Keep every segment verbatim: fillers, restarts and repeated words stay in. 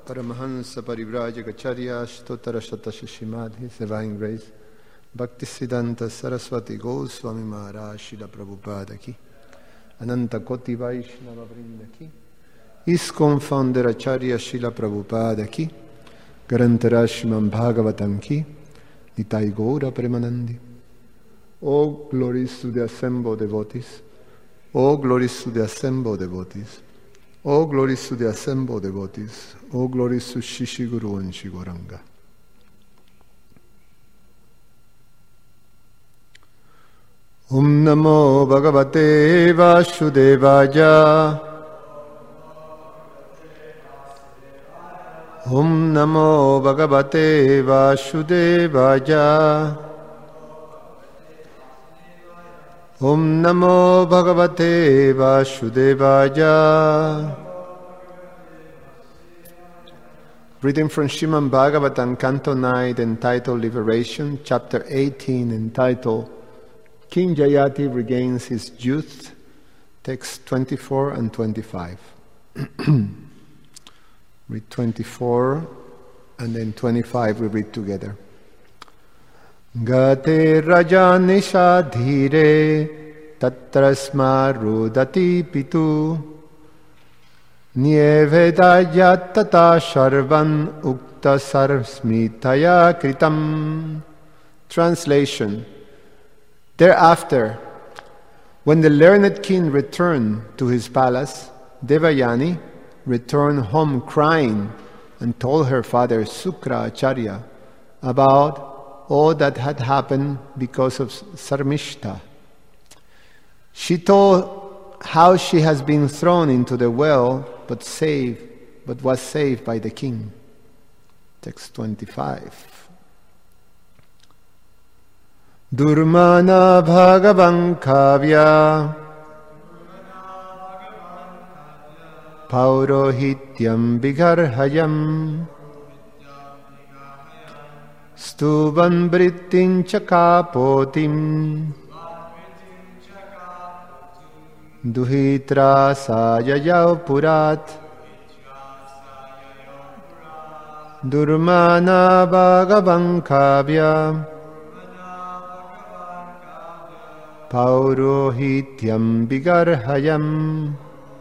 Paramahansa Parivrajacharya Stottara Shatashimadhi His Divine Grace Bhaktisiddhanta Saraswati Goswami Maharaj Srila Prabhupada Ki Ananta Koti Vaishnava Vrinda Ki ISKCON Founder Acharya Srila Prabhupada Ki Garantara Srimad Bhagavatam Ki Nitai Gaura Premanandi. All glories to the assembled devotees. All glories to the assembled devotees. All glories to the assembled devotees. All glories to Shishi Guru and Shigoranga. Om Namo Bhagavate Vasudevaya. Om Namo Bhagavate Vasudevaya. Om Namo Bhagavate Vasudevaya. Reading from Srimad Bhagavatam, Canto nine, entitled Liberation, Chapter eighteen, entitled King Jayati Regains His Youth, text twenty-four and twenty-five. Read twenty-four and then twenty-five we read together. Gate raja nishadhire tatrasma rudati pitu Nievedaya tata sharvan ukta sarsmitaya kritam. Translation. Thereafter, when the learned king returned to his palace, Devayani returned home crying and told her father Sukra Acharya about all that had happened because of Sarmishta. She told how she has been thrown into the well but saved, but was saved by the king. Text twenty-five. Durmana Bhagavan Kavya Paurohityam Vigarhayam Stuvan Brittin Chakapotim Duhitra Sayayau Purat Durmana Bhagavan Kavya Paurohityam Vigarhayam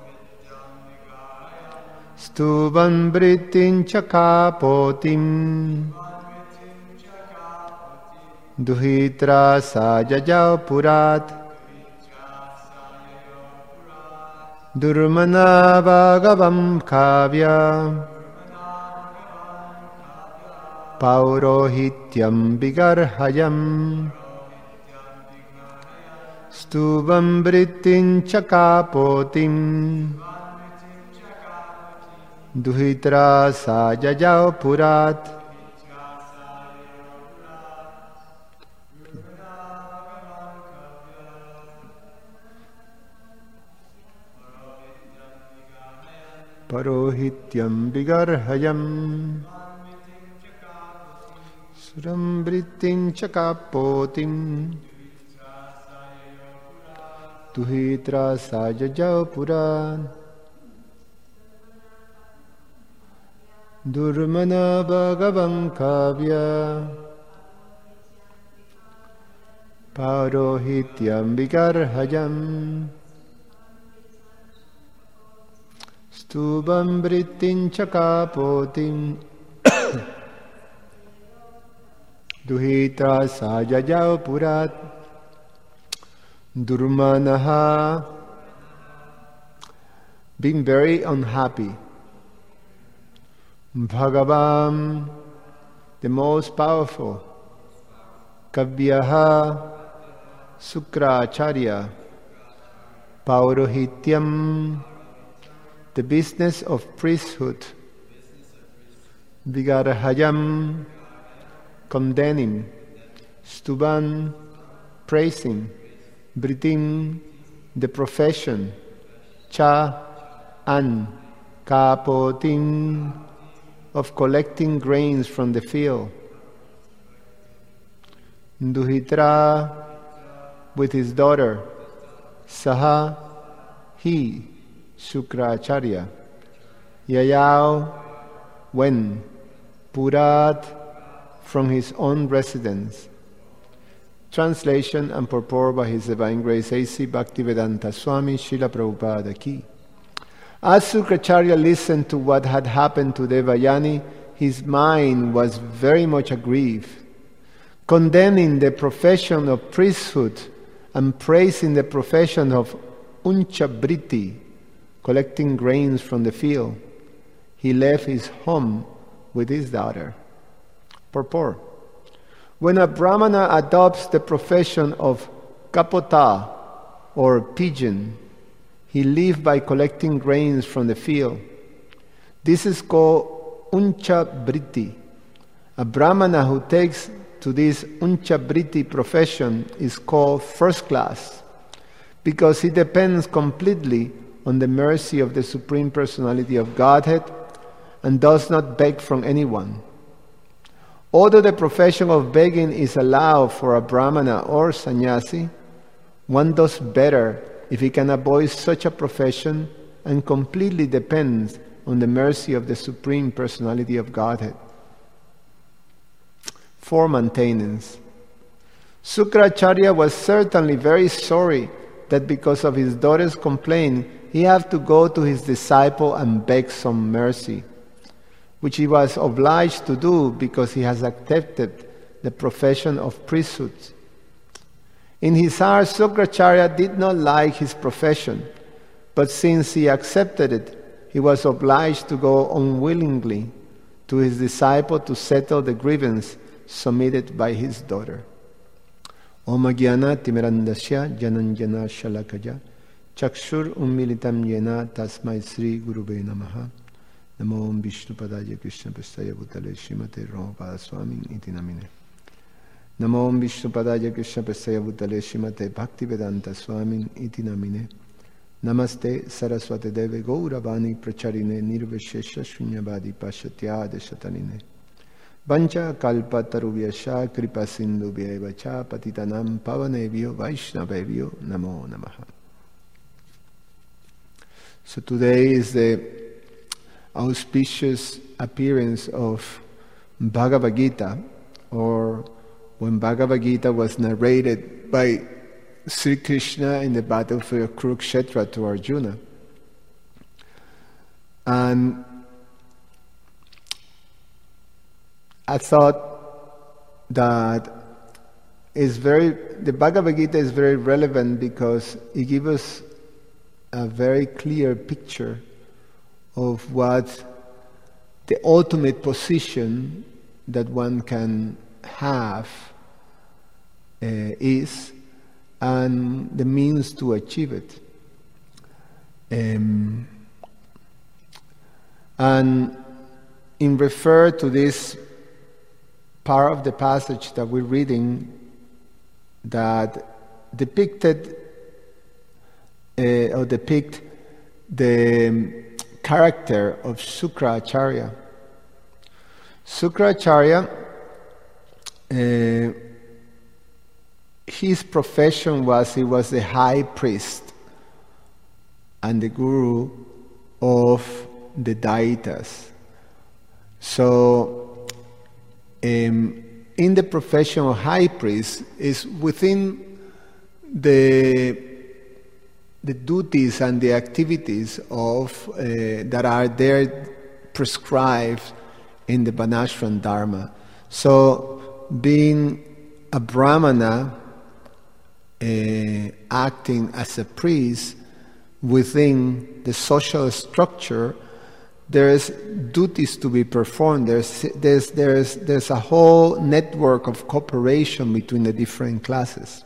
Stuvan Brittin Chakapotim Duhitra Sajajau Purat Durmana Bhagavam Kavya Paurohityam Vigarhayam Stuvam Brittin Chakapotim Duhitra Sajajau Purat Parohityam Vigarhayam Suram Brittin Chakapotim Duhitra Sajajau Puran Durmana Bhagavan Kavya Parohityam Vigarhayam Stubam Brittin Chakapotim Duhitra Sajajau Purat Durmanaha, being very unhappy. Bhagavan, the most powerful. Kavyaha, Sukracharya. Paurohityam, the business of priesthood. Vigarhayam, condemning. Stuban, praising. Britim, the profession. Cha, an, kapotin, of collecting grains from the field. Duhitra, with his daughter. Saha, he, Sukracharya. Yayao, when? Purat, from his own residence. Translation and purport by His Divine Grace A C Bhaktivedanta Swami Srila Prabhupada Ki. As Sukracharya listened to what had happened to Devayani, his mind was very much aggrieved. Condemning the profession of priesthood and praising the profession of Unchabriti, collecting grains from the field, he left his home with his daughter. Purport. When a Brahmana adopts the profession of Kapota or pigeon, he lives by collecting grains from the field. This is called Unchabriti. A Brahmana who takes to this Unchabriti profession is called first class because he depends completely on the mercy of the Supreme Personality of Godhead and does not beg from anyone. Although the profession of begging is allowed for a Brahmana or sannyasi, one does better if he can avoid such a profession and completely depends on the mercy of the Supreme Personality of Godhead. For maintenance. Sukracharya was certainly very sorry that because of his daughter's complaint, he had to go to his disciple and beg some mercy, which he was obliged to do because he has accepted the profession of priesthood. In his heart, Sukracharya did not like his profession, but since he accepted it, he was obliged to go unwillingly to his disciple to settle the grievance submitted by his daughter. Om Jnana Timirandasya Jananjana Shalakaya Chakshur Ummilitam Yena Tasmai Sri Gurube Namaha Namo Om Vishnu Padaya Krishna Prastaya Bhutale Srimate Ramapada Swami Iti Namine Namo Om Vishnu Padaya Krishna Prastaya Bhutale Srimate Bhaktivedanta Swami Iti Namine Namaste Saraswate Deve Gauravani Pracharine Nirveshesha Shunyavadi Pashatya Deshatanine Vancha Kalpa Taruvyasha Kripa Sindhu Vyevacha Patitanam Pavanevyo Vaishnavevyo Namo Namaha. So today is the auspicious appearance of Bhagavad Gita, or when Bhagavad Gita was narrated by Sri Krishna in the battlefield of Kurukshetra to Arjuna. And I thought that is very the Bhagavad Gita is very relevant because it gives us a very clear picture of what the ultimate position that one can have uh, is, and the means to achieve it. Um, and in refer to this part of the passage that we're reading that depicted uh, or depict the character of Sukracharya. Sukracharya, uh, his profession was he was the high priest and the guru of the Daitas. So, um, in the profession of high priest is within the the duties and the activities of uh, that are there prescribed in the Varnashram Dharma. So, being a Brahmana, uh, acting as a priest within the social structure, there's duties to be performed. There's there's there's there's a whole network of cooperation between the different classes,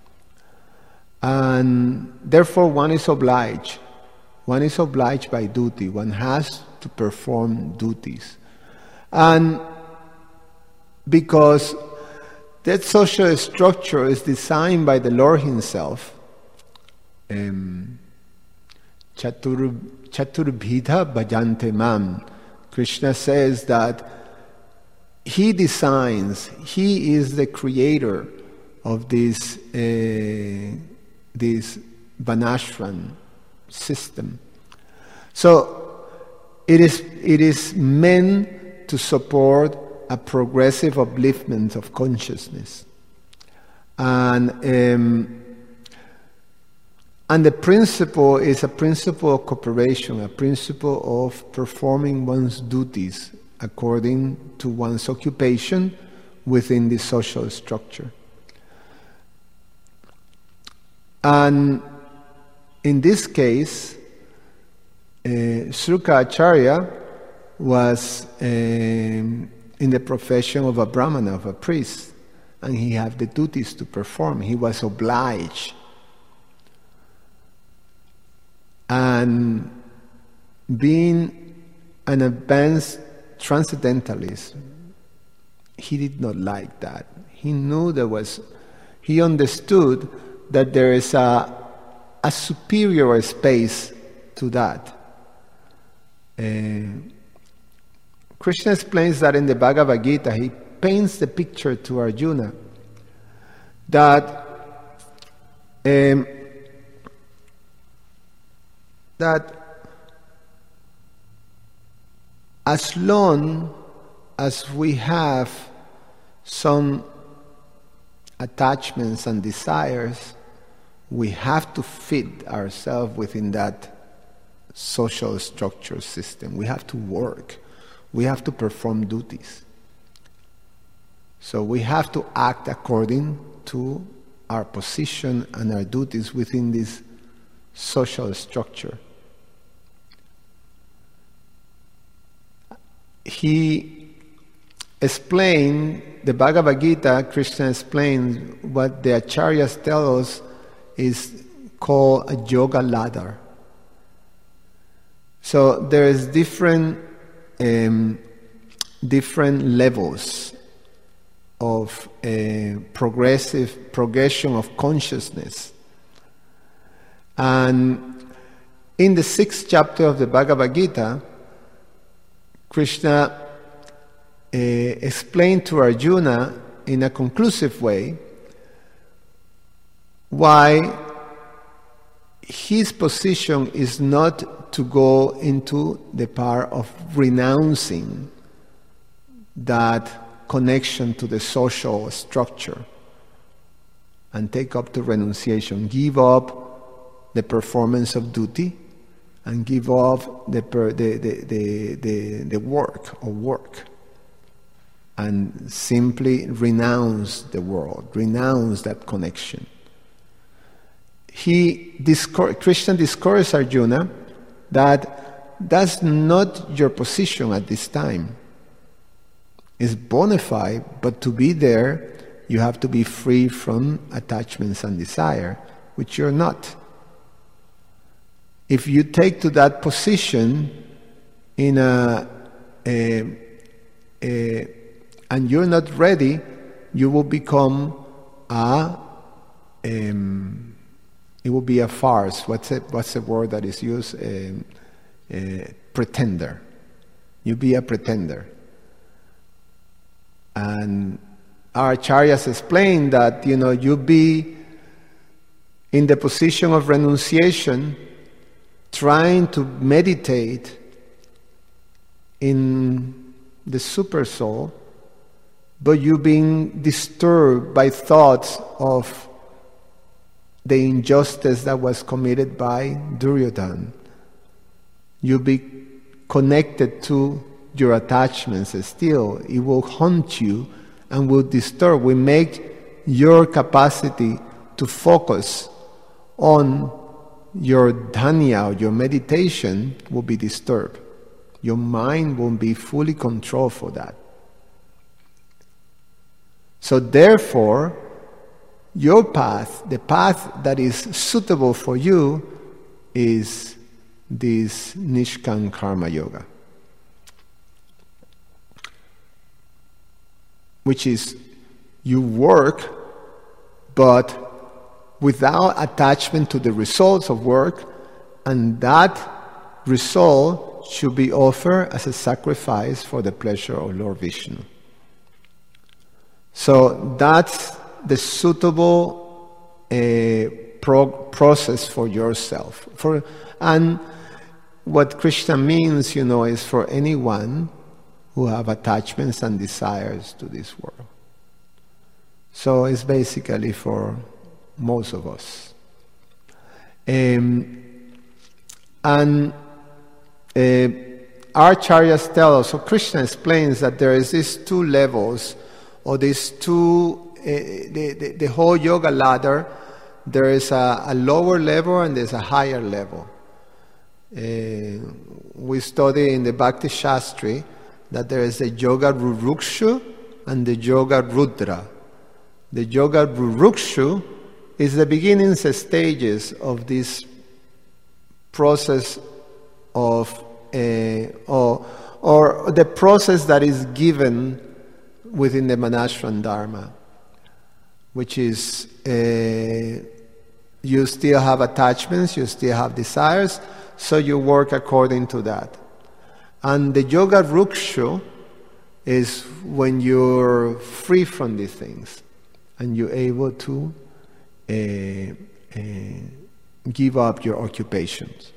and therefore one is obliged. One is obliged by duty. One has to perform duties, and because that social structure is designed by the Lord Himself. Um, Chatur Chaturbhidha bhajante mam. Krishna says that He designs, He is the creator of this uh, this Varnashram system. So it is it is meant to support a progressive upliftment of consciousness. And, um, and the principle is a principle of cooperation, a principle of performing one's duties according to one's occupation within the social structure. And in this case, uh, Sruka Acharya was um, in the profession of a brahmana, of a priest, and he had the duties to perform. He was obliged. And being an advanced transcendentalist, he did not like that. He knew there was, he understood that there is a, a superior space to that. Uh, Krishna explains that in the Bhagavad Gita. He paints the picture to Arjuna that um, that as long as we have some attachments and desires, we have to fit ourselves within that social structure system. We have to work. We have to perform duties. So we have to act according to our position and our duties within this social structure. He explained, the Bhagavad Gita, Krishna explains what the Acharyas tell us is called a yoga ladder. So there is different um, different levels of a progressive progression of consciousness. And in the sixth chapter of the Bhagavad Gita, Krishna uh, explained to Arjuna in a conclusive way why his position is not to go into the part of renouncing that connection to the social structure and take up the renunciation, give up the performance of duty and give up the, per, the, the, the, the, the work of work and simply renounce the world, renounce that connection. He discour- Krishna discourages Arjuna that that's not your position at this time. It's bona fide, but to be there, you have to be free from attachments and desire, which you're not. If you take to that position in a, a, a and you're not ready, you will become a um, it will be a farce. What's it, what's the word that is used? Um, uh, pretender. You be a pretender. And our acharyas explain that, you know, you be in the position of renunciation, trying to meditate in the super soul, but you being disturbed by thoughts of the injustice that was committed by Duryodhana. You be connected to your attachments still. It will haunt you and will disturb, will make your capacity to focus on your dhanya, or your meditation, will be disturbed. Your mind won't be fully controlled for that. So therefore, your path, the path that is suitable for you, is this Nishkam Karma Yoga, which is you work, but without attachment to the results of work, and that result should be offered as a sacrifice for the pleasure of Lord Vishnu. So that's the suitable uh, pro- process for yourself. For and what Krishna means, you know, is for anyone who have attachments and desires to this world. So it's basically for most of us. Um, and uh, our acharyas tell us, so Krishna explains that there is these two levels, or these two, uh, the, the, the whole yoga ladder. There is a, a lower level and there's a higher level. Uh, we study in the Bhakti Shastri that there is the Yoga Rurukshu and the Yoga Rudra. The Yoga Rurukshu is the beginnings and stages of this process of, uh, or, or the process that is given within the Manashram Dharma, which is uh, you still have attachments, you still have desires, so you work according to that. And the Yoga Rukshu is when you're free from these things and you're able to uh, uh, give up your occupations.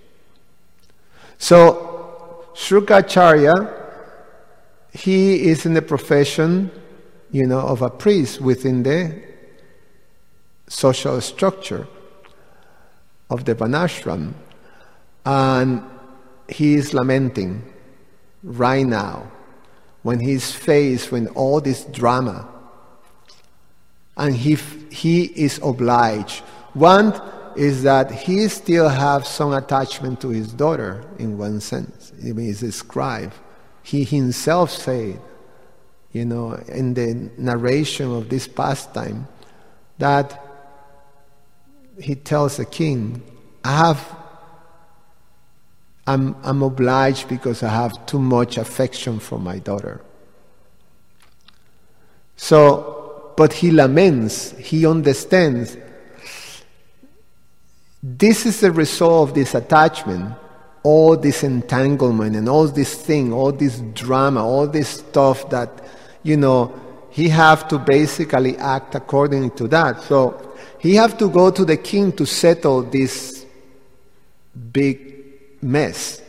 So, Shrukacharya, he is in the profession, you know, of a priest within the social structure of the Varnashram, and he is lamenting right now when he's faced with all this drama, and he he is obliged. One is that he still has some attachment to his daughter in one sense. I mean, he's a scribe. He himself said, you know, in the narration of this pastime, that he tells the king, I have, I'm, I'm obliged because I have too much affection for my daughter. So, but he laments, he understands, this is the result of this attachment, all this entanglement and all this thing, all this drama, all this stuff that, you know, he have to basically act according to that. So he have to go to the king to settle this big mess.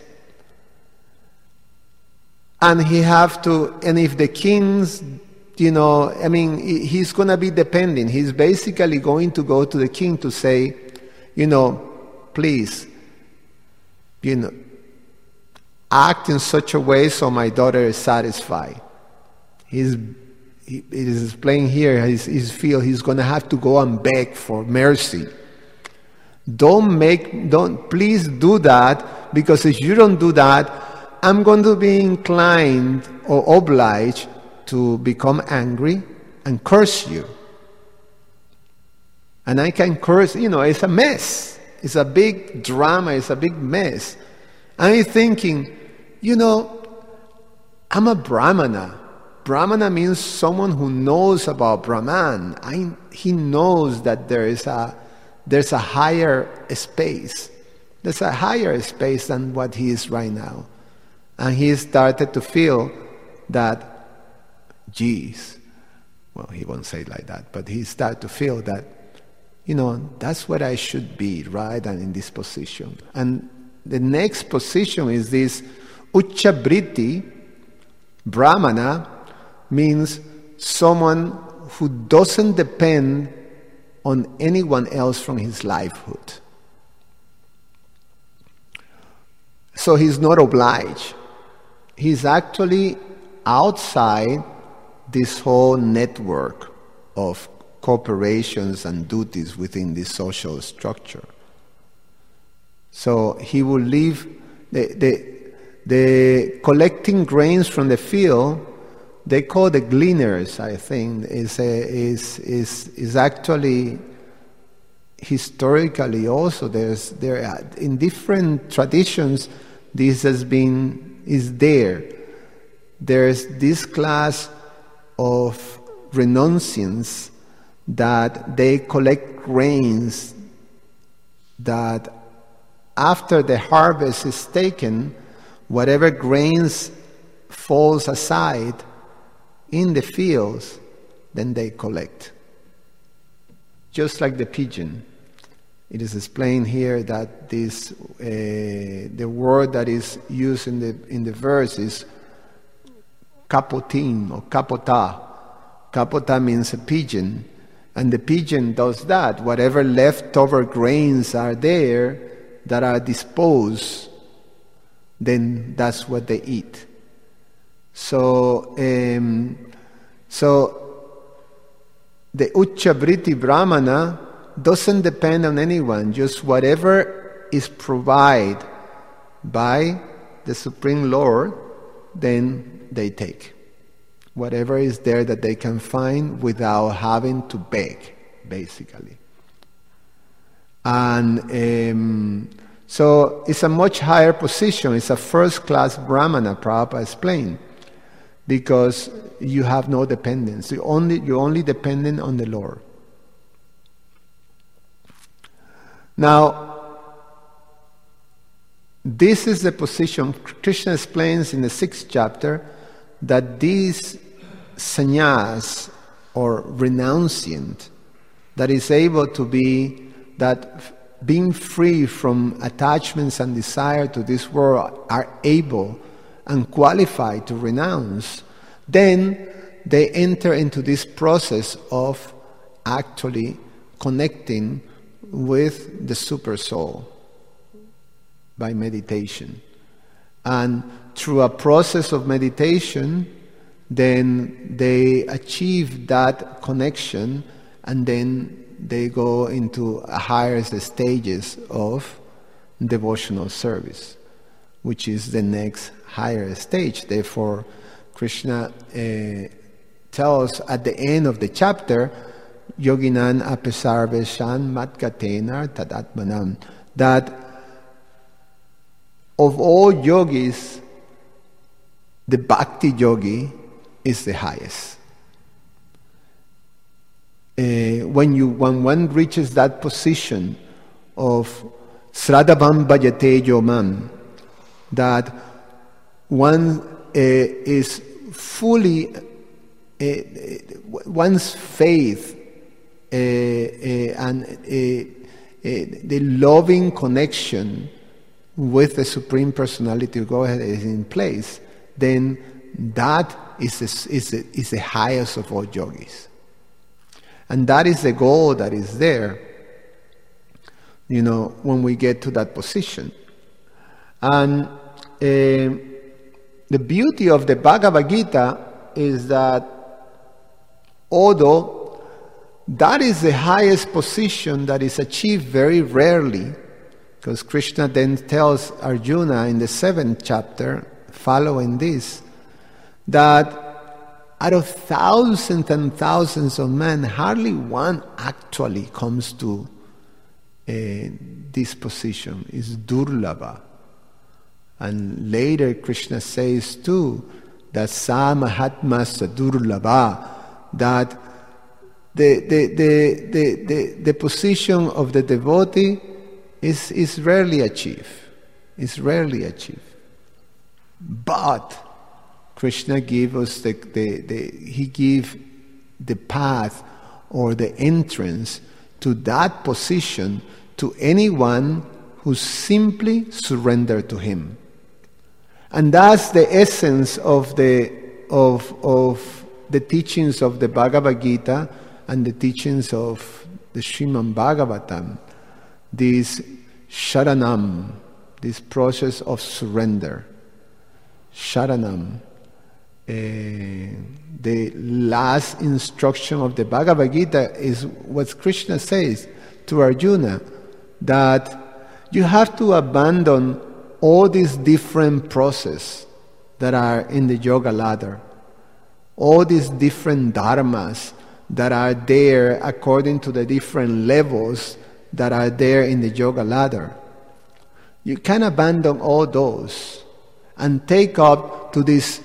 And he have to, and if the king's, you know, I mean, he's going to be depending. He's basically going to go to the king to say, you know, please, you know, act in such a way so my daughter is satisfied. He's, he, it is explained here, he's, he's feel he's going to have to go and beg for mercy. Don't make, don't, please do that, because if you don't do that, I'm going to be inclined or obliged to become angry and curse you. And I can curse, you know, it's a mess. It's a big drama, it's a big mess. I'm thinking, you know, I'm a Brahmana. Brahmana means someone who knows about Brahman. I, he knows that there is a, there's a higher space. There's a higher space than what he is right now. And he started to feel that, geez, well, he won't say it like that, but he started to feel that, you know, that's where I should be, right? And in this position. And the next position is this Ucchabriti. Brahmana means someone who doesn't depend on anyone else from his livelihood. So he's not obliged. He's actually outside this whole network of corporations and duties within this social structure. So he will leave the, the, the collecting grains from the field. They call the gleaners, I think, is a, is is is actually historically also there's there in different traditions this has been is there. There's this class of renunciants that they collect grains that after the harvest is taken, whatever grains falls aside in the fields, then they collect. Just like the pigeon. It is explained here that this uh, the word that is used in the in the verse is kapotin or kapota. Kapota means a pigeon, and the pigeon does that. Whatever leftover grains are there that are disposed, then that's what they eat. So, um, so the Ucchavriti Brahmana doesn't depend on anyone, just whatever is provided by the Supreme Lord, then they take. Whatever is there that they can find without having to beg, basically. And um, so it's a much higher position. It's a first-class Brahmana, Prabhupada explained, because you have no dependence. You only, you're only dependent on the Lord. Now, this is the position. Krishna explains in the sixth chapter that this sannyas, or renunciant, that is able to be, that being free from attachments and desire to this world, are able and qualified to renounce, then they enter into this process of actually connecting with the super soul by meditation. And through a process of meditation, then they achieve that connection, and then they go into higher stages of devotional service, which is the next higher stage. Therefore, Krishna uh, tells at the end of the chapter, Yoginan apesarveshan matgatena tadatmanam, that of all yogis, the bhakti yogi is the highest. Uh, when you when one reaches that position of sradhavam bhajate yomam, that one uh, is fully, uh, one's faith uh, uh, and uh, uh, the loving connection with the Supreme Personality of Godhead is in place, then that is the, is the, is the highest of all yogis. And that is the goal that is there, you know, when we get to that position. And uh, the beauty of the Bhagavad Gita is that although that is the highest position that is achieved very rarely, because Krishna then tells Arjuna in the seventh chapter, following this, that out of thousands and thousands of men, hardly one actually comes to uh, this position. It's durlabha. And later Krishna says too, that sa mahatmas durlabha, that the, the, the, the, the, the position of the devotee is, is rarely achieved. It's rarely achieved. But Krishna gave us the, the, the he gave the path or the entrance to that position to anyone who simply surrendered to him. And that's the essence of the of of the teachings of the Bhagavad Gita and the teachings of the Srimad Bhagavatam. This sharanam, this process of surrender. Sharanam. Uh, the last instruction of the Bhagavad Gita is what Krishna says to Arjuna, that you have to abandon all these different processes that are in the yoga ladder, all these different dharmas that are there according to the different levels that are there in the yoga ladder. You can abandon all those and take up to this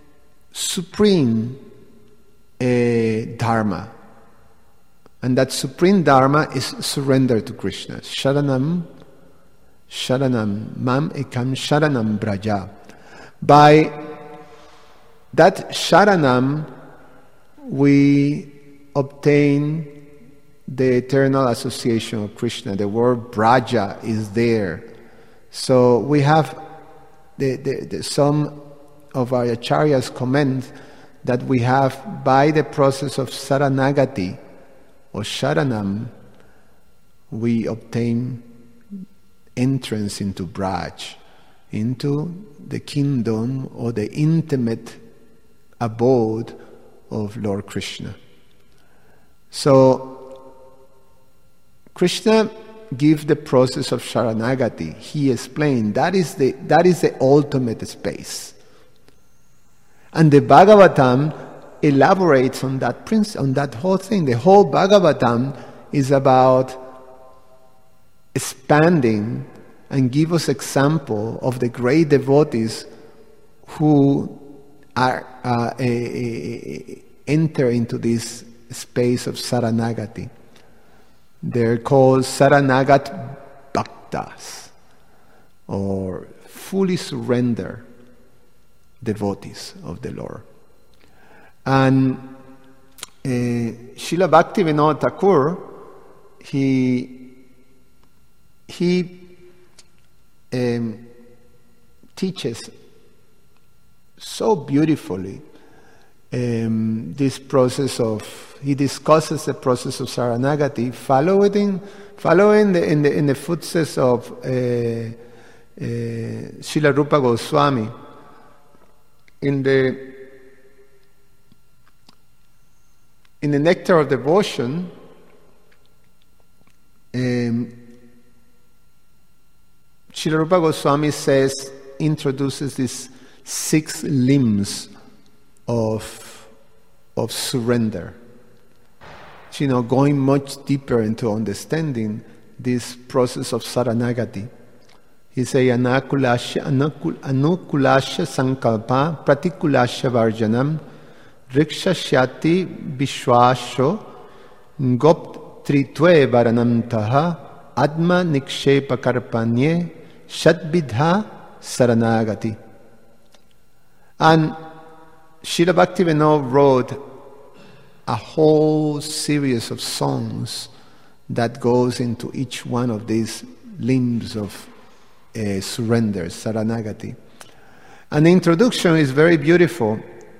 supreme uh, dharma. And that supreme dharma is surrender to Krishna. Sharanam, sharanam, mam ekam sharanam braja. By that sharanam, we obtain the eternal association of Krishna. The word braja is there. So we have the, the, the, some of our acharyas comment that we have, by the process of saranagati or sharanam, we obtain entrance into Braj, into the kingdom or the intimate abode of Lord Krishna. So, Krishna gave the process of Sharanagati. He explained that is the that is the ultimate space. And the Bhagavatam elaborates on that principle, on that whole thing. The whole Bhagavatam is about expanding and give us example of the great devotees who are uh, a, a, enter into this space of Saranagati. They're called Saranagat Bhaktas, or fully surrender devotees of the Lord. And uh, Srila Bhaktivinoda Thakur, he he um, teaches so beautifully um, this process of, he discusses the process of Saranagati, following, following the, in, the, in the footsteps of uh, uh, Srila Rupa Goswami. In the in the Nectar of Devotion, um, Srila Rupa Goswami says, introduces these six limbs of of surrender. You know, going much deeper into understanding this process of Saranagati. He says, Anakulasya, Anukulasya Sankalpa, Pratikulasya Varjanam, Riksha Shyati Vishwasho, Gopt Tritve Varanamtaha, Adma Nikshepa Karpanye, Shadbidha Saranagati. And Srila Bhaktivinoda wrote a whole series of songs that goes into each one of these limbs of uh, surrender, Saranagati. And the introduction is very beautiful.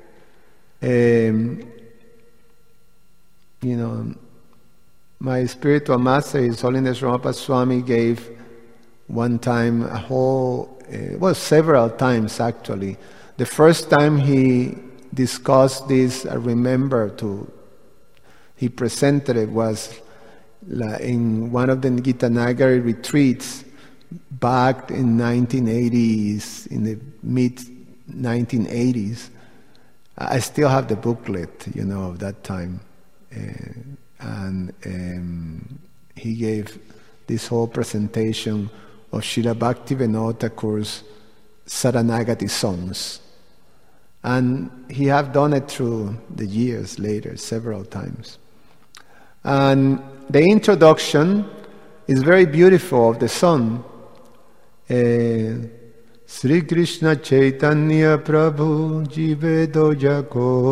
Um, you know, my spiritual master, His Holiness Ramappa Swami, gave one time a whole, uh, well, several times actually. The first time he discussed this, I remember to, he presented it was in one of the Gitanagari retreats back in nineteen eighties, in the mid nineteen eighties. I still have the booklet, you know, of that time. Uh, and um, he gave this whole presentation of Srila Bhaktivinoda Thakur's Saranagati songs. And he have done it through the years later, several times. And the introduction is very beautiful of the song. Uh, Sri Krishna Chaitanya Prabhu Jive Doja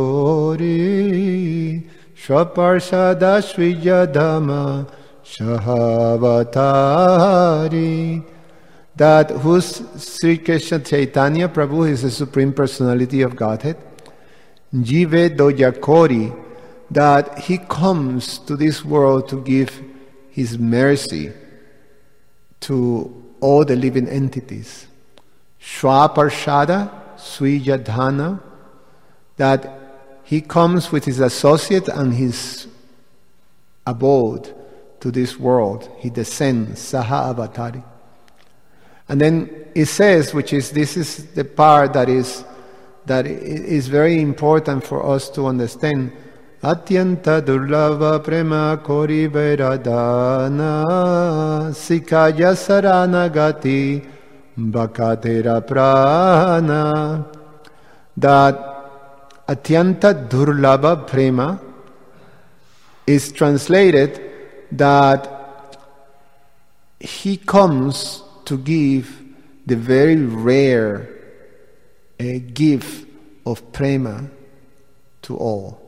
Kori Swaparsada Swijadama Shahavatari. That who's Sri Krishna Chaitanya Prabhu is the Supreme Personality of Godhead. Jive Doja Kori, that he comes to this world to give his mercy to all the living entities. Shwaparshada, Swijadhana, that he comes with his associate and his abode to this world. He descends, Saha Avatari. And then it says, which is, this is the part that is that is very important for us to understand. Atyanta durlava prema kori vairadana sikaya saranagati bhakatera prana. That atyanta durlava prema is translated that he comes to give the very rare uh, gift of prema to all.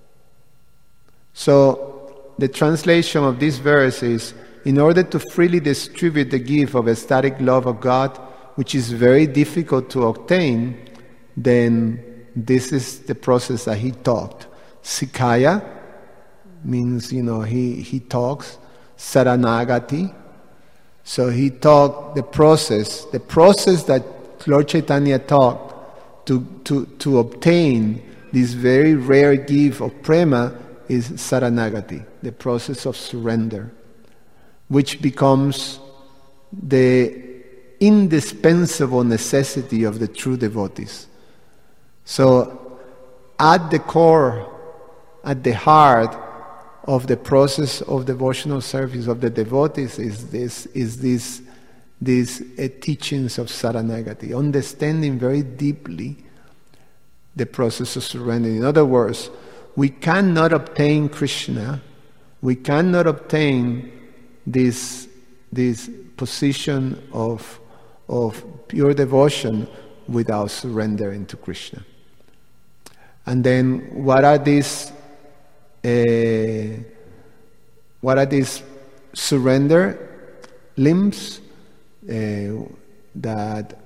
So the translation of this verse is, in order to freely distribute the gift of ecstatic love of God, which is very difficult to obtain, then this is the process that he talked. Sikhaya means, you know, he, he talks. Saranagati. So he taught the process, the process that Lord Chaitanya taught to, to, to obtain this very rare gift of prema is Saranagati, the process of surrender, which becomes the indispensable necessity of the true devotees. So at the core, at the heart of the process of devotional service of the devotees is this, is this, these uh, teachings of Saranagati, understanding very deeply the process of surrender. In other words, we cannot obtain Krishna, we cannot obtain this, this position of, of pure devotion without surrendering to Krishna. And then what are these uh, what are these surrender limbs uh, that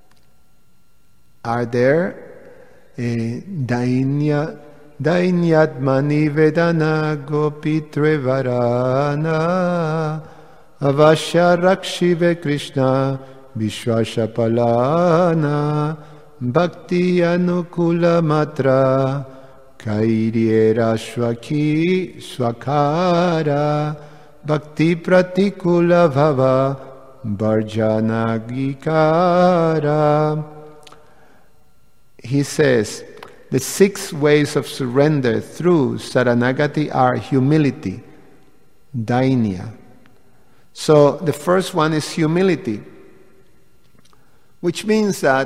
are there? Dainya Dainyatmani Vedana Gopitre Varana Avashya Rakshive Krishna Vishwashapalana Bhakti Anukula Matra Kairiera Swaki Swakara Bhakti Pratikula Bhava Bharjanagikara. He says, the six ways of surrender through Saranagati are humility, dainya. So the first one is humility, which means that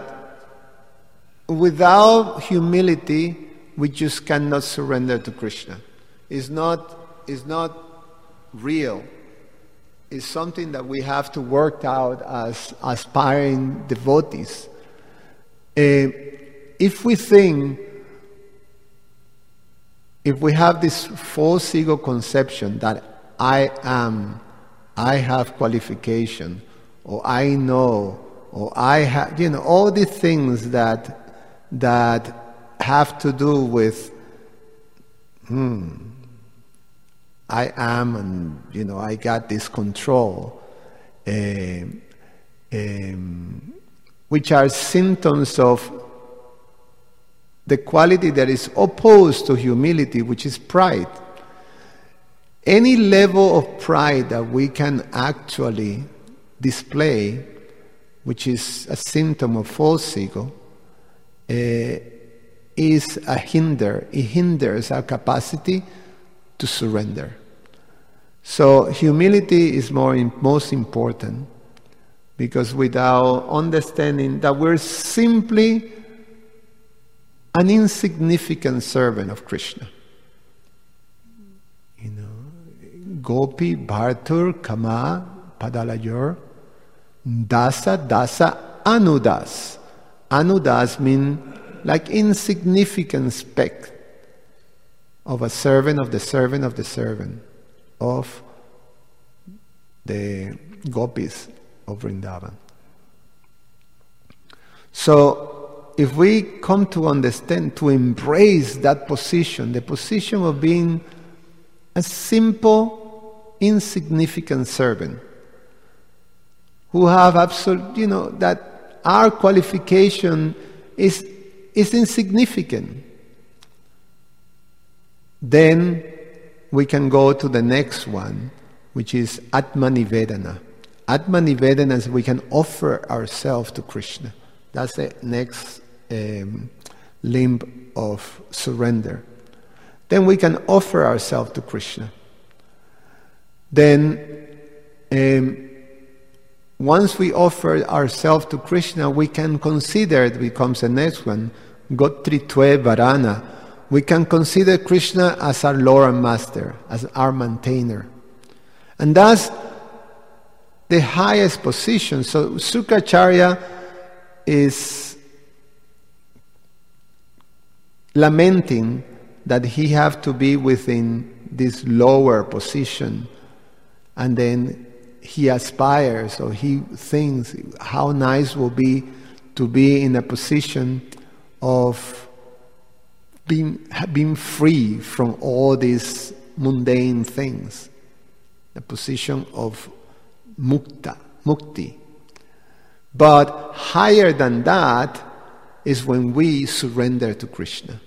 without humility, we just cannot surrender to Krishna. It's not, it's not real. It's something that we have to work out as aspiring devotees. Uh, if we think, if we have this false ego conception that I am, I have qualification, or I know, or I have, you know, all the things that that have to do with, hmm, I am, and you know, I got this control, uh, um, which are symptoms of the quality that is opposed to humility, which is pride. Any level of pride that we can actually display, which is a symptom of false ego, uh, is a hinder. It hinders our capacity to surrender. So humility is more in, most important, because without understanding that we're simply an insignificant servant of Krishna. You know, Gopi Bhartur Kama Padalayor Dasa Dasa Anudas. Anudas mean like insignificant speck of a servant of the servant of the servant of the gopis of Vrindavan. So if we come to understand, to embrace that position, the position of being a simple, insignificant servant, who have absolute, you know, that our qualification is, is insignificant, then we can go to the next one, which is Atmanivedana. Atmanivedana is we can offer ourselves to Krishna. That's the next um, limb of surrender. Then we can offer ourselves to Krishna. Then, um, once we offer ourselves to Krishna, we can consider, it becomes the next one, Gotritve Varana. We can consider Krishna as our Lord and Master, as our maintainer. And that's the highest position. So Sukracharya is lamenting that he have to be within this lower position, and then he aspires, or he thinks how nice will be to be in a position of being, being free from all these mundane things, the position of mukta, mukti. But higher than that is when we surrender to Krishna.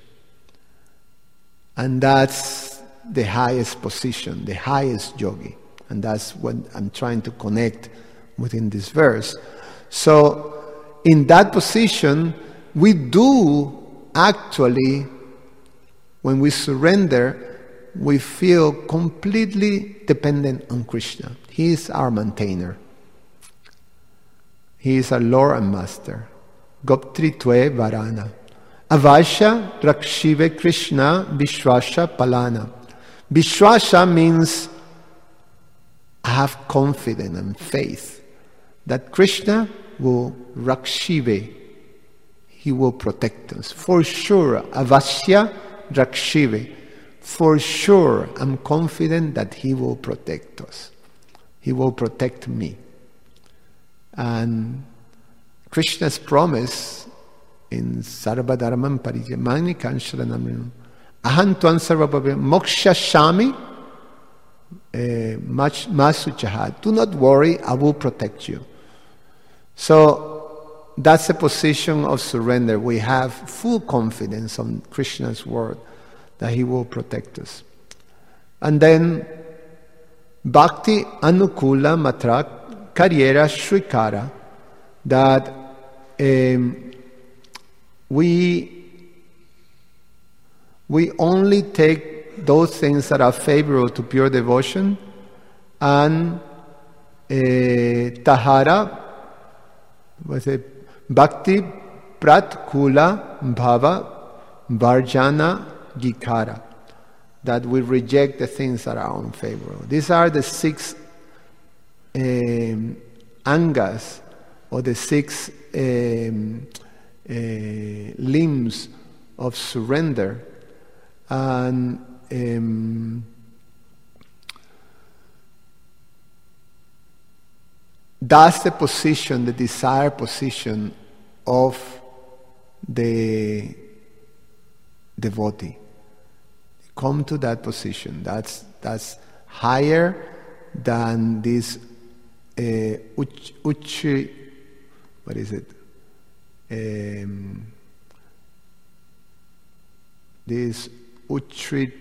And that's the highest position, the highest yogi. And that's what I'm trying to connect within this verse. So in that position, we do actually, when we surrender, we feel completely dependent on Krishna. He is our maintainer. He is our Lord and Master. Goptri Tve Varana. Avasya Rakshive Krishna Vishwasya Palana. Vishwasya means I have confidence and faith that Krishna will Rakshive. He will protect us. For sure. Avasya Rakshive. For sure, I'm confident that He will protect us. He will protect me. And Krishna's promise in Sarva Dharman Parijamani Kansharanam Aham Tvam Sarvabhavya Moksha Shami Masuchaha. Do not worry, I will protect you. So that's a position of surrender. We have full confidence on Krishna's word that He will protect us. And then Bhakti Anukula Matra Karyera Shrikara, that um, we we only take those things that are favorable to pure devotion, and uh, Tahara was a Bhakti Pratkula Bhava Varjana Gikara, that we reject the things that are unfavorable. These are the six um, angas, or the six um, uh, limbs of surrender. And um, that's the position, the desired position of the devotee. Come to that position. That's that's higher than this uh, uch, uchi, what is it? Um, this uchrit,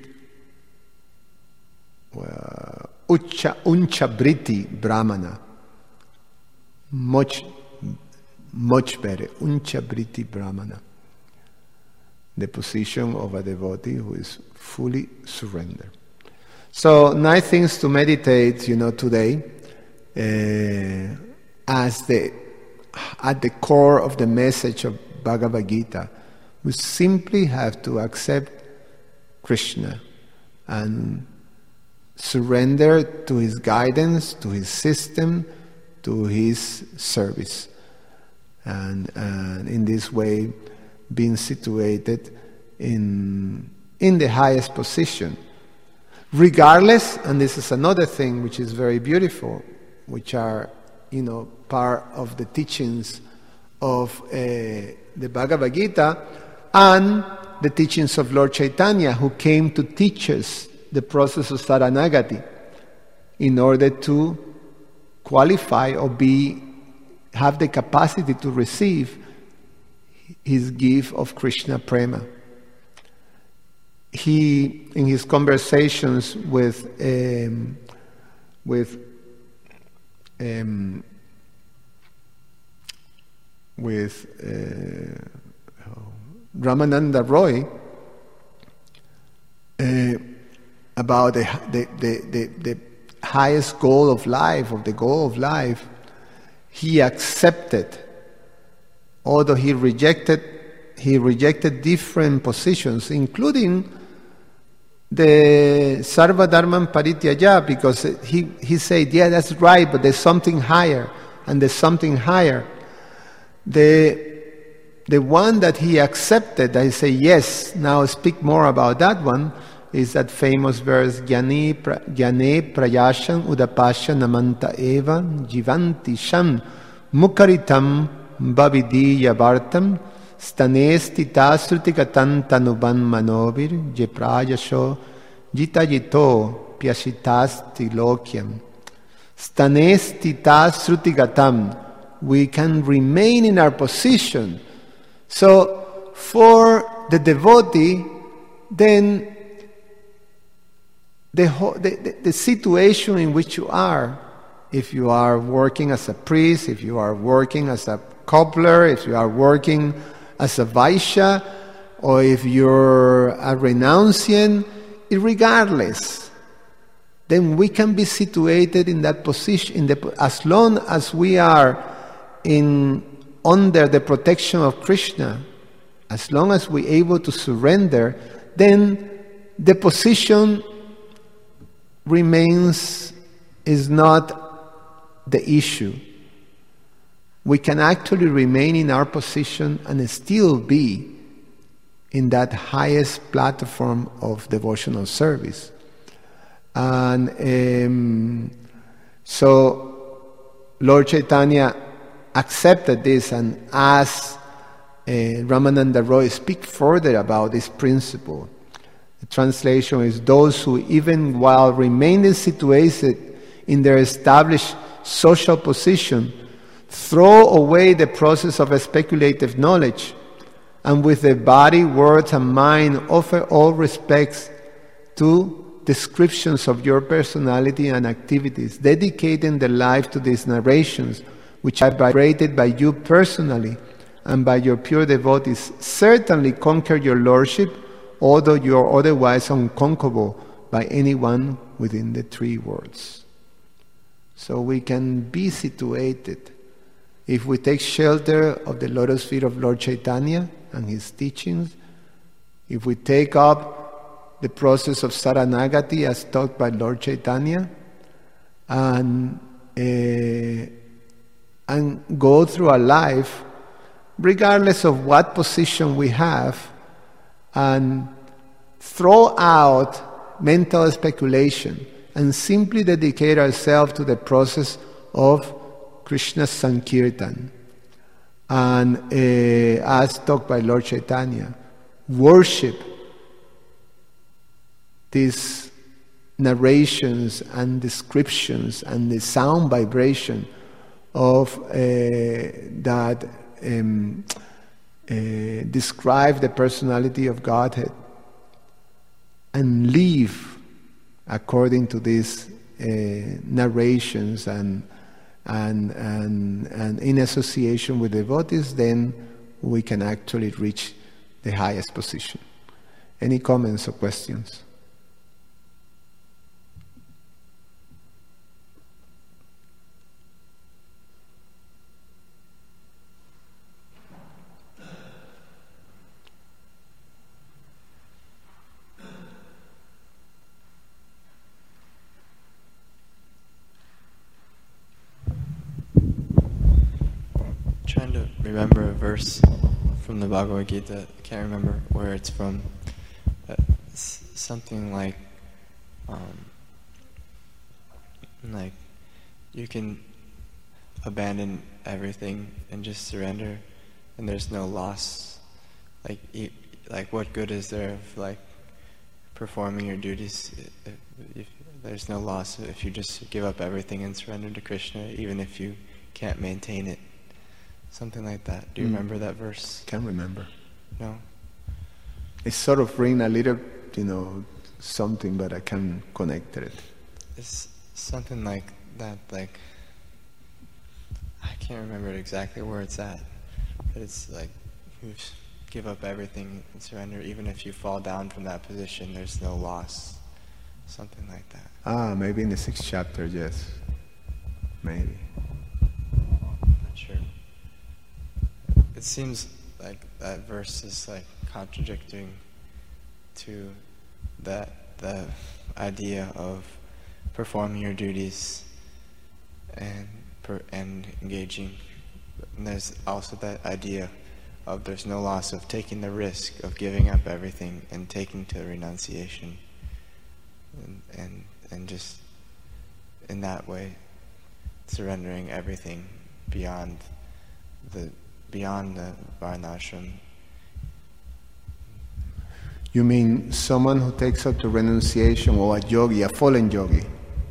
uh, ucha unchabriti brahmana. Much, much better. Unchabriti brahmana. The position of a devotee who is fully surrendered. So, nine things to meditate, you know, today, uh, as the at the core of the message of Bhagavad Gita. We simply have to accept Krishna and surrender to His guidance, to His system, to His service, and, and in this way, being situated in in the highest position, regardless. And this is another thing which is very beautiful, which are, you know, part of the teachings of uh, the Bhagavad Gita and the teachings of Lord Chaitanya, who came to teach us the process of Saranagati in order to qualify or be have the capacity to receive His gift of Krishna Prema. He, in his conversations with um, with um, with uh, Ramananda Roy uh, about the the, the the the highest goal of life, of the goal of life, he accepted, although he rejected, he rejected different positions, including the Sarva Dharman Parityaja, because he, he said, yeah, that's right, but there's something higher, and there's something higher. The, the one that he accepted, I say, yes, now speak more about that one, is that famous verse, Jnane prayashan udapasya namanta eva jivanti shan mukaritam bhavidi yavartam stanestita srutikatan tanuban manovir jeprayasho jita jito pyasitasti lokyam. Stanestita srutigatam. We can remain in our position. So, for the devotee, then the, the, the situation in which you are, if you are working as a priest, if you are working as a cobbler, if you are working as a Vaishya, or if you're a renunciant, regardless, then we can be situated in that position, in the, as long as we are in under the protection of Krishna, as long as we're able to surrender, then the position remains, is not the issue. We can actually remain in our position and still be in that highest platform of devotional service. And um, so Lord Chaitanya accepted this and asked uh, Ramananda Roy speak further about this principle. The translation is, those who even while remaining situated in their established social position throw away the process of speculative knowledge and with their body, words and mind offer all respects to descriptions of your personality and activities, dedicating their life to these narrations which are vibrated by you personally and by your pure devotees, certainly conquer your lordship, although you are otherwise unconquerable by anyone within the three worlds. So we can be situated, if we take shelter of the lotus feet of Lord Chaitanya and his teachings, if we take up the process of Saranagati as taught by Lord Chaitanya, and uh, and go through our life, regardless of what position we have, and throw out mental speculation and simply dedicate ourselves to the process of Krishna's Sankirtan. And uh, as taught by Lord Chaitanya, worship these narrations and descriptions and the sound vibration of uh, that um, uh, describe the personality of Godhead, and live according to these uh, narrations and, and and and in association with devotees, then we can actually reach the highest position. Any comments or questions? Trying to remember a verse from the Bhagavad Gita. I can't remember where it's from. But it's something like, um, like you can abandon everything and just surrender, and there's no loss. Like, you, like what good is there of like performing your duties if, if there's no loss if you just give up everything and surrender to Krishna, even if you can't maintain it. Something like that. Do you mm. remember that verse? Can't remember. No? It's sort of ring a little, you know, something, but I can't connect to it. It's something like that, like, I can't remember exactly where it's at, but it's like, you give up everything and surrender, even if you fall down from that position, there's no loss. Something like that. Ah, maybe in the sixth chapter, yes. Maybe. Not sure. It seems like that verse is like contradicting to that the idea of performing your duties and per, and engaging. And there's also that idea of there's no loss of taking the risk of giving up everything and taking to renunciation, and and, and just in that way surrendering everything beyond the beyond the varnashram You mean someone who takes up to renunciation, or a yogi, a fallen yogi?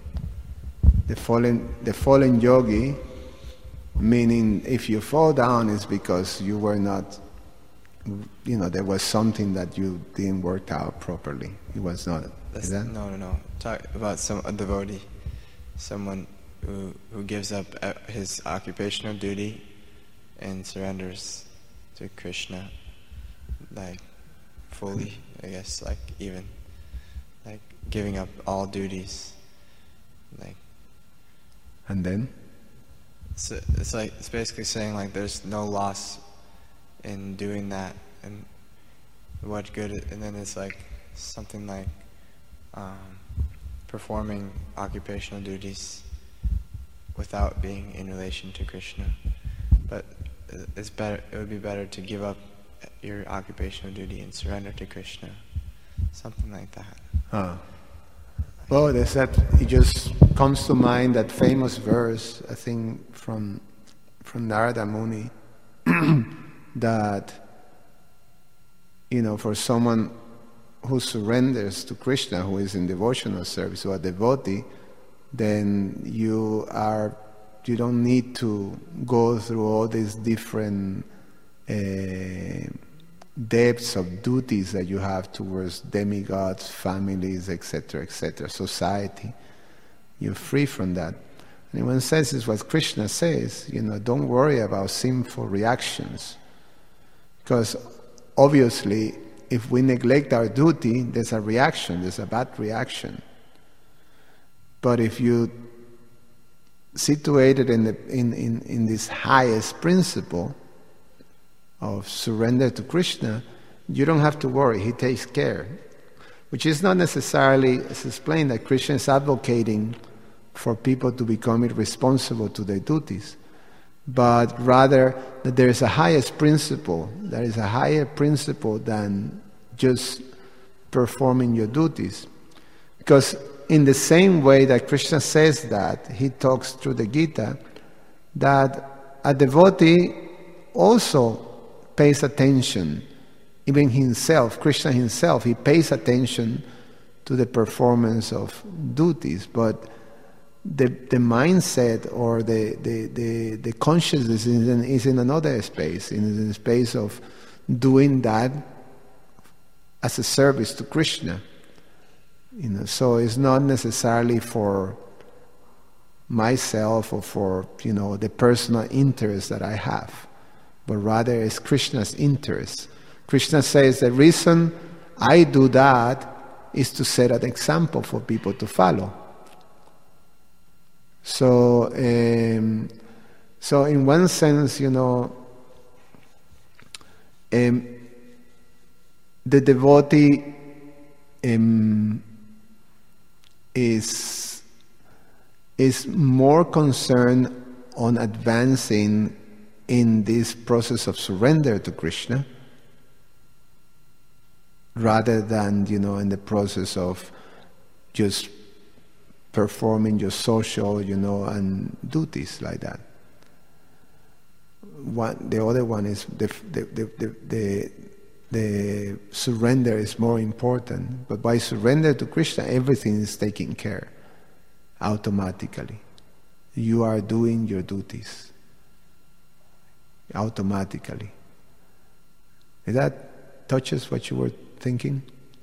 The fallen, the fallen yogi, meaning if you fall down, it's because you were not, you know, there was something that you didn't work out properly. It was not. Is that? No, no, no. Talk about some a devotee, someone who who gives up his occupational duty and surrenders to Krishna, like fully, I guess, like even, like giving up all duties, like. And then? So it's like it's basically saying like there's no loss in doing that, and what good. And then it's like something like um, performing occupational duties without being in relation to Krishna. But it's better. It would be better to give up your occupational duty and surrender to Krishna, something like that. Ah. Well, there's that. It just comes to mind that famous verse, I think, from from Narada Muni, that, you know, for someone who surrenders to Krishna, who is in devotional service, or a devotee, then you are you don't need to go through all these different uh, depths of duties that you have towards demigods, families, et cetera, et cetera, society. You're free from that. And in one sense, it's what Krishna says, you know, don't worry about sinful reactions. Because obviously, if we neglect our duty, there's a reaction, there's a bad reaction. But if you situated in, the, in, in, in this highest principle of surrender to Krishna, you don't have to worry, he takes care. Which is not necessarily, it's explained that Krishna is advocating for people to become irresponsible to their duties, but rather that there is a highest principle, there is a higher principle than just performing your duties. Because in the same way that Krishna says that, he talks through the Gita, that a devotee also pays attention, even himself, Krishna himself, he pays attention to the performance of duties, but the the mindset or the the, the, the consciousness is in, is in another space, in the space of doing that as a service to Krishna. You know, so it's not necessarily for myself or for, you know, the personal interest that I have, but rather it's Krishna's interest. Krishna says the reason I do that is to set an example for people to follow. So, um, so in one sense, you know, um, the devotee um, is is more concerned on advancing in this process of surrender to Krishna, rather than, you know, in the process of just performing your social, you know, and duties like that. One, the other one is the the, the the the the surrender is more important. But by surrender to Krishna, everything is taken care automatically. You are doing your duties automatically. Is that touches what you were thinking?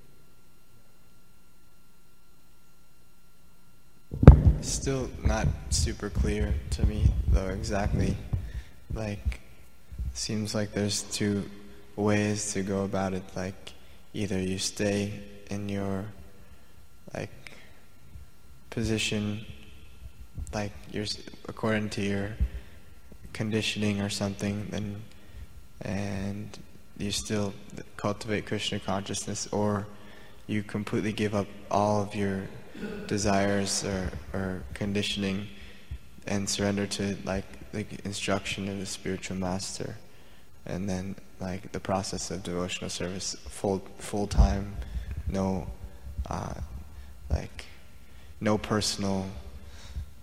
Still not super clear to me, though, exactly. Like, seems like there's two ways to go about it. Like, either you stay in your, like, position, like, you're according to your conditioning or something, then, and you still cultivate Krishna consciousness, or you completely give up all of your desires or, or conditioning and surrender to, like, the instruction of the spiritual master, and then, like, the process of devotional service full full time, no uh, like no personal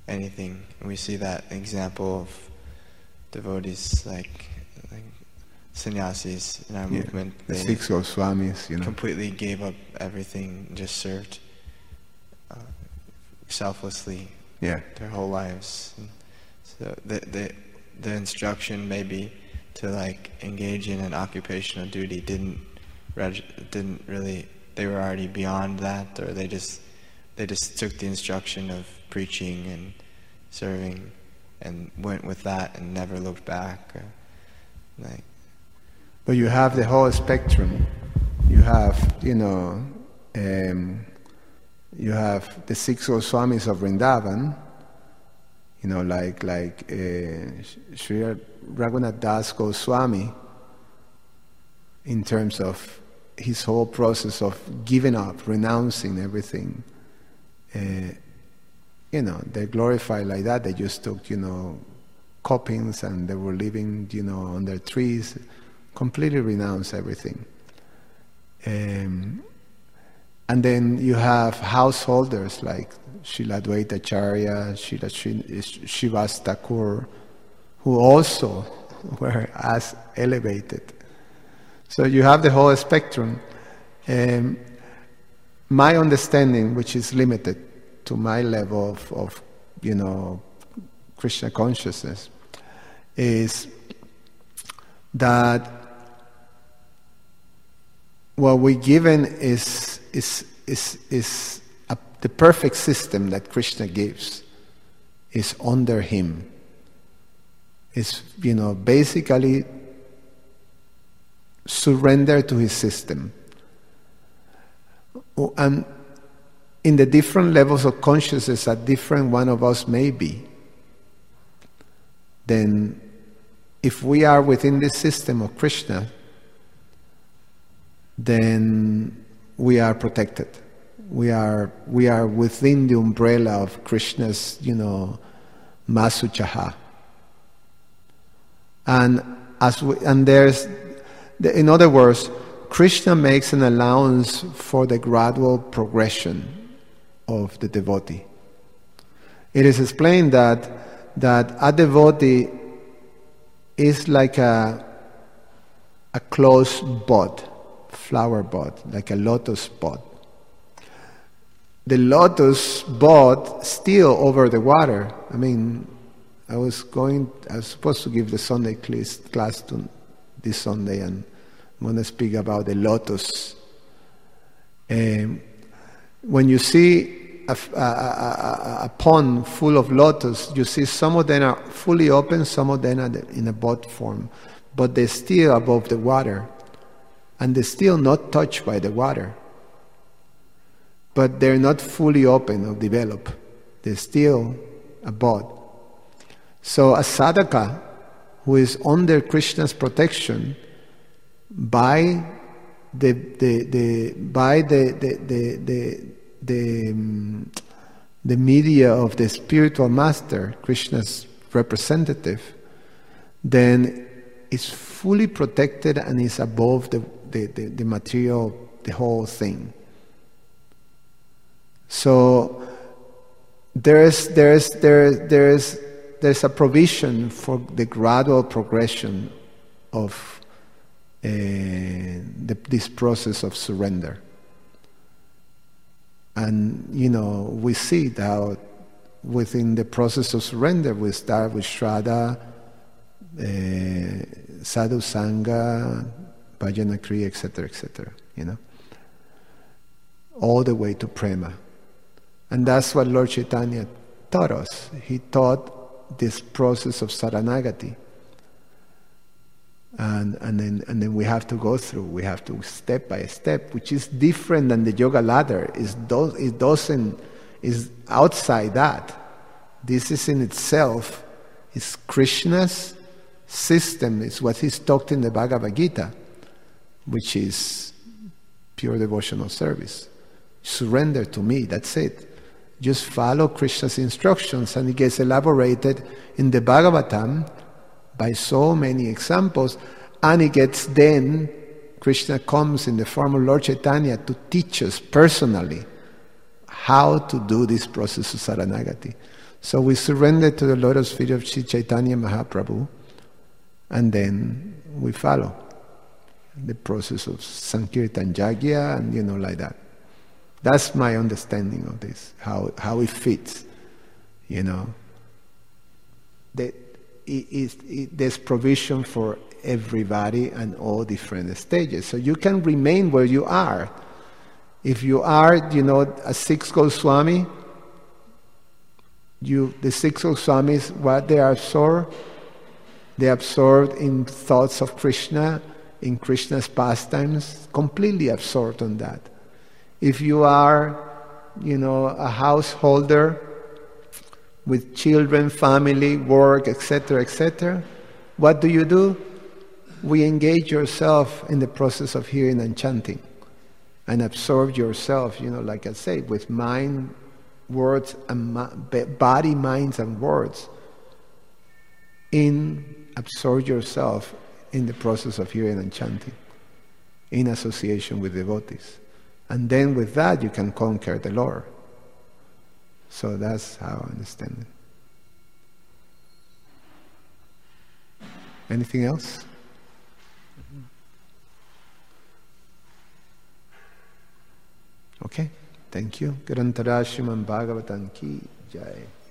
anything. And we see that example of devotees like, like sannyasis in our yeah, movement. The they six Goswamis, you know. completely gave up everything, just served uh, selflessly Yeah. their whole lives. And so the, the the instruction maybe to like engage in an occupational duty didn't reg- didn't really, they were already beyond that, or they just they just took the instruction of preaching and serving and went with that and never looked back. Or, like, But you have the whole spectrum. You have, you know, um, you have the six Goswamis of Vrindavan, you know, like like uh, Sri Raghunath Das Goswami, in terms of his whole process of giving up, renouncing everything. Uh, you know, they glorified like that. They just took, you know, copings and they were living, you know, under trees, completely renounced everything. Um, and then you have householders like Srila Advaita Acharya, Srila Srivas Thakur, who also were as elevated. So you have the whole spectrum. Um, my understanding, which is limited to my level of, of, you know, Krishna consciousness, is that what we're given is is is is a, the perfect system that Krishna gives is under him. Is, you know, basically surrender to his system. And in the different levels of consciousness that different one of us may be, then if we are within this system of Krishna, then we are protected. We are we are within the umbrella of Krishna's, you know, Masuchaha. And as we, and there's, in other words, Krishna makes an allowance for the gradual progression of the devotee. It is explained that that a devotee is like a a closed bud, flower bud, like a lotus bud. The lotus bud still over the water. I mean, I was going, I was supposed to give the Sunday class, class to this Sunday, and I'm going to speak about the lotus. Um, when you see a, a, a, a pond full of lotus, you see some of them are fully open, some of them are in a bud form, but they're still above the water, and they're still not touched by the water. But they're not fully open or developed. They're still a bud. So a sadhaka who is under Krishna's protection by the the, the by the the the the, the, um, the media of the spiritual master, Krishna's representative, then is fully protected and is above the, the, the, the material, the whole thing. So there's there's there's there's there's a provision for the gradual progression of uh, the, this process of surrender. And you know, we see that within the process of surrender, we start with Shraddha, uh, Sadhu Sangha, Bhajana Kriya, et cetera, et cetera. You know, all the way to Prema. And that's what Lord Chaitanya taught us. He taught this process of Saranagati. And, and, then, and then we have to go through, we have to step by step, which is different than the yoga ladder. It's do, it doesn't, is outside that. This is in itself, is Krishna's system, is what he's taught in the Bhagavad Gita, which is pure devotional service. Surrender to me, that's it. Just follow Krishna's instructions, and it gets elaborated in the Bhagavatam by so many examples, and it gets then, Krishna comes in the form of Lord Chaitanya to teach us personally how to do this process of Saranagati. So we surrender to the lotus feet of Sri Chaitanya Mahaprabhu, and then we follow the process of Sankirtan Yagya, and you know, like that. That's my understanding of this, how how it fits, you know. That it, it, it, there's provision for everybody and all different stages. So you can remain where you are. If you are, you know, a six Goswami, you the six Goswamis, what they are absorbed, they absorbed in thoughts of Krishna, in Krishna's pastimes, completely absorbed on that. If you are, you know, a householder with children, family, work, et cetera, et cetera, what do you do? We engage yourself in the process of hearing and chanting, and absorb yourself, you know, like I say, with mind, words, and ma- body, minds, and words. In absorb yourself in the process of hearing and chanting, in association with devotees. And then with that you can conquer the Lord. So that's how I understand it. Anything else? Okay, thank you. Grantara Srimad Bhagavatam ki jai.